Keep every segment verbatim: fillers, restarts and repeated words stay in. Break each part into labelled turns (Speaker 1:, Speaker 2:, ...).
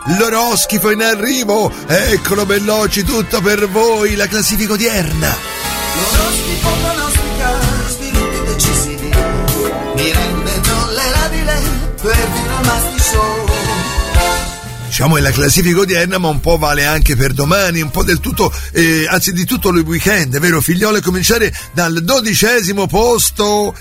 Speaker 1: L'oroscofo in arrivo, eccolo bellocci, tutto per voi, la classifica odierna.
Speaker 2: L'oroscofo pronostica sviluppi decisivi, mi rende tollerabile per Vino Masti Show.
Speaker 1: Diciamo è la classifica odierna, ma un po' vale anche per domani, un po' del tutto, eh, anzi di tutto il weekend, vero figliole? Cominciare dal dodicesimo posto,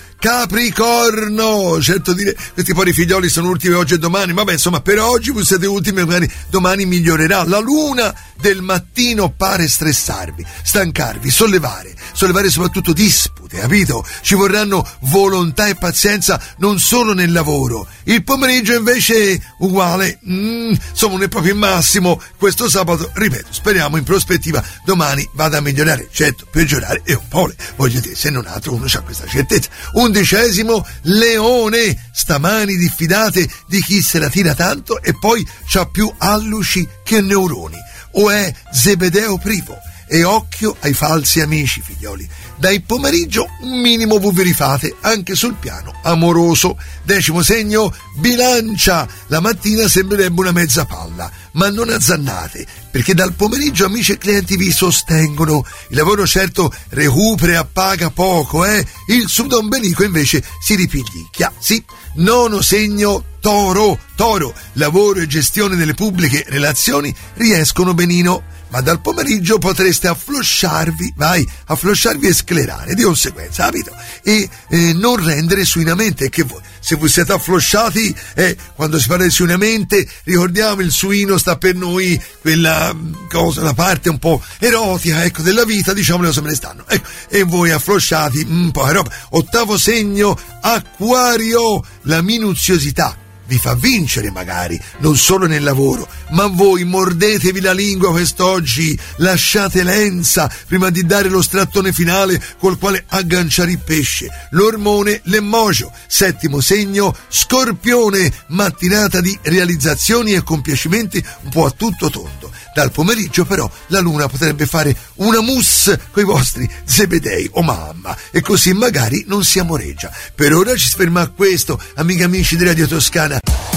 Speaker 1: Capricorno. Certo dire, questi poi i figlioli sono ultimi oggi e domani, vabbè insomma per oggi voi siete ultimi, magari domani migliorerà. La luna del mattino pare stressarvi, stancarvi, sollevare, sollevare soprattutto dispute, capito? Ci vorranno volontà e pazienza non solo nel lavoro. Il pomeriggio invece uguale, mm, insomma non è proprio il massimo questo sabato, ripeto, speriamo in prospettiva domani vada a migliorare, certo peggiorare è un po', voglio dire, se non altro uno ha questa certezza. Undicesimo, Leone, stamani diffidate di chi se la tira tanto e poi c'ha più alluci che neuroni, o è Zebedeo privo. E occhio ai falsi amici, figlioli. Dal pomeriggio un minimo vi rifate anche sul piano amoroso. Decimo segno, Bilancia. La mattina sembrerebbe una mezza palla, ma non azzannate, perché dal pomeriggio amici e clienti vi sostengono. Il lavoro certo recupera e appaga poco, eh? Il sudombelico invece si ripiglicchia, sì. Nono segno, Toro. Toro, lavoro e gestione delle pubbliche relazioni riescono benino, ma dal pomeriggio potreste afflosciarvi, vai, afflosciarvi e sclerare di conseguenza, capito? E eh, non rendere suinamente, che voi, se voi siete afflosciati, eh, quando si parla di suinamente, ricordiamo il suino sta per noi quella cosa, la parte un po' erotica, ecco, della vita, diciamo, se me ne stanno, ecco, e voi afflosciati, un po' roba. Ottavo segno, Acquario, la minuziosità vi fa vincere magari, non solo nel lavoro, ma voi mordetevi la lingua quest'oggi, lasciate lenza prima di dare lo strattone finale col quale agganciare il pesce. L'ormone, l'emmojo. Settimo segno, Scorpione, mattinata di realizzazioni e compiacimenti un po' a tutto tondo. Dal pomeriggio però la luna potrebbe fare una mousse coi vostri zebedei o mamma, e così magari non si amoreggia. Per ora ci si ferma a questo, amiche e amici di Radio Toscana.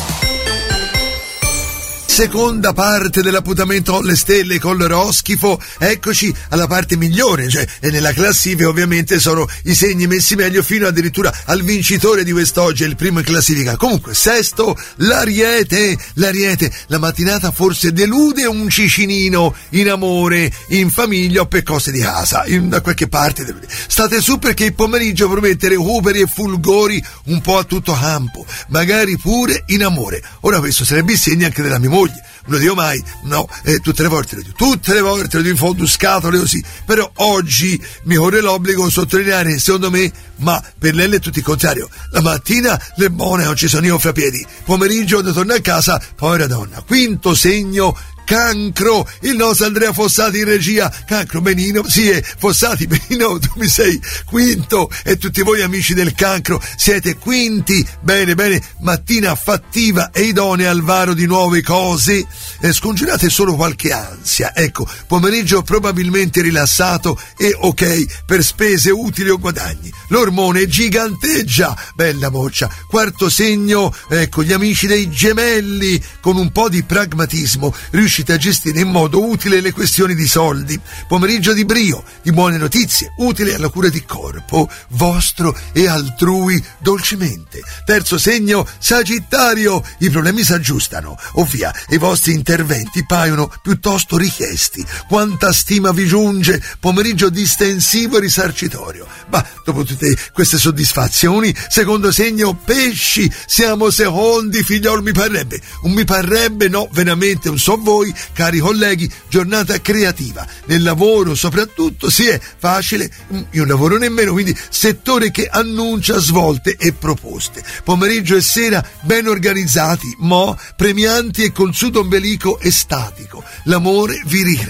Speaker 1: Seconda parte dell'appuntamento alle stelle con l'oroscofo, eccoci alla parte migliore, cioè e nella classifica ovviamente sono i segni messi meglio fino addirittura al vincitore di quest'oggi, è il primo in classifica. Comunque, sesto, l'Ariete, l'Ariete, la mattinata forse delude un cicinino in amore, in famiglia o per cose di casa, in, da qualche parte delude. State su perché il pomeriggio promette recuperi e fulgori un po' a tutto campo, magari pure in amore. Ora questo sarebbe il segno anche della mia moglie. Non lo dico mai, no, eh, tutte le volte lo dico, tutte le volte lo dico in fondo scatole così, però oggi mi corre l'obbligo di sottolineare, secondo me, ma per lei è tutto il contrario. La mattina le buone non ci sono io fra piedi, pomeriggio quando torno a casa, povera donna. Quinto segno, Cancro, il nostro Andrea Fossati in regia. Cancro, benino, sì, è Fossati, benino, tu mi sei quinto, e tutti voi amici del Cancro siete quinti. Bene, bene, mattina fattiva e idonea al varo di nuove cose, eh, scongiurate solo qualche ansia, ecco, pomeriggio probabilmente rilassato e ok per spese utili o guadagni. L'ormone giganteggia, bella moccia. Quarto segno, ecco, gli amici dei Gemelli, con un po' di pragmatismo riuscite a gestire in modo utile le questioni di soldi. Pomeriggio di brio, di buone notizie, utile alla cura di corpo vostro e altrui dolcemente. Terzo segno, Sagittario, i problemi si aggiustano, ovvia i vostri interventi paiono piuttosto richiesti. Quanta stima vi giunge, pomeriggio distensivo e risarcitorio. Ma dopo tutte queste soddisfazioni, secondo segno, Pesci, siamo secondi, figliol, mi parrebbe, un mi parrebbe, no, veramente, un so voi, cari colleghi, giornata creativa, nel lavoro soprattutto, sì, è facile, io non lavoro nemmeno, quindi settore che annuncia svolte e proposte. Pomeriggio e sera ben organizzati, mo premianti e col sudo ombelico estatico, l'amore vi ricrea.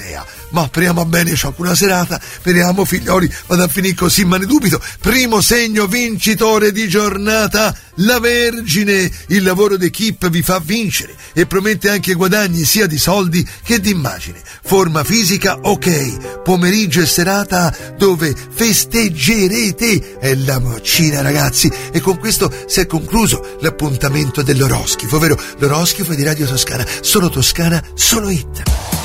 Speaker 1: ma speriamo bene, c'ho una serata, speriamo figlioli, vado a finire così, ma ne dubito. Primo segno vincitore di giornata, la Vergine. Il lavoro d'equipe vi fa vincere e promette anche guadagni sia di soldi che di immagine. Forma fisica ok, pomeriggio e serata dove festeggerete. È la moccina, ragazzi, e con questo si è concluso l'appuntamento dell'oroscofo, ovvero l'oroscofo di Radio Toscana. Solo Toscana, solo hit.